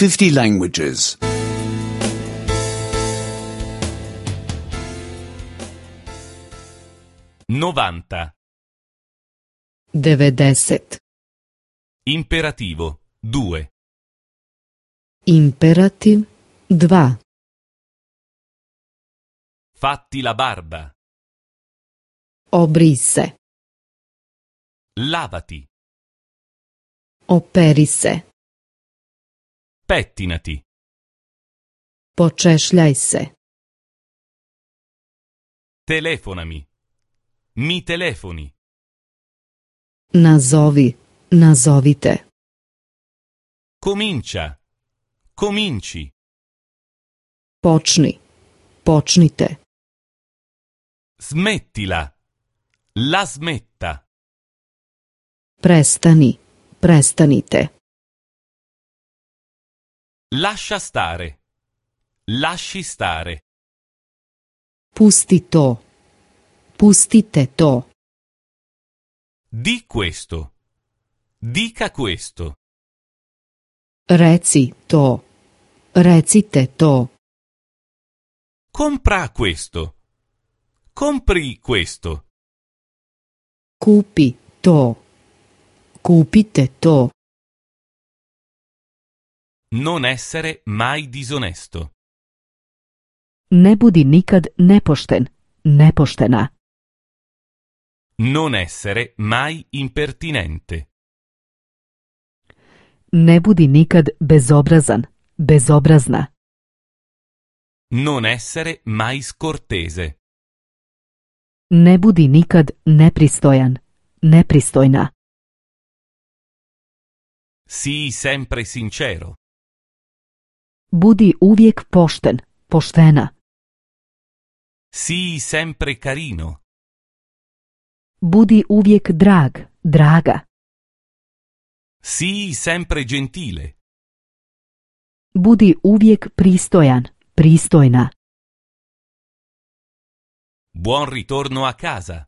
50 languages. 90. 90. Imperativo 2. Imperativ 2. Fatti la barba. Obri se. Lavati. Operi se. Pettinati. Počešljaj se. Telefonami. Mi telefoni. Nazovi. Nazovite. Comincia. Cominci. Počni. Počnite. Smettila. La smetta. Prestani. Prestanite. Lascia stare. Lasci stare. Pusti to. Pustite to. Di questo. Dica questo. Reci to. Recite to. Compra questo. Compri questo. Kupi to. Kupite to. Non essere mai disonesto. Ne budi nikad nepošten. Nepoštena. Non essere mai impertinente. Ne budi nikad bezobrazan. Bezobrazna. Non essere mai scortese. Ne budi nikad nepristojan. Nepristojna. Sii sempre sincero. Budi uvijek pošten. Poštena. Sii sempre carino. Budi uvijek drag. Draga. Sii sempre gentile. Budi uvijek pristojan. Pristojna. Buon ritorno a casa.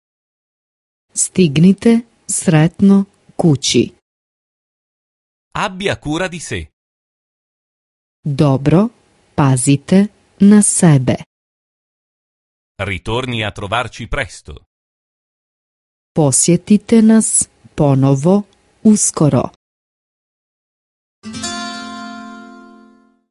Stignite sretno kući. Abbia cura di sé. Dobro, pazite na sebe. Ritorni a trovarci presto. Posjetite nas ponovo uskoro.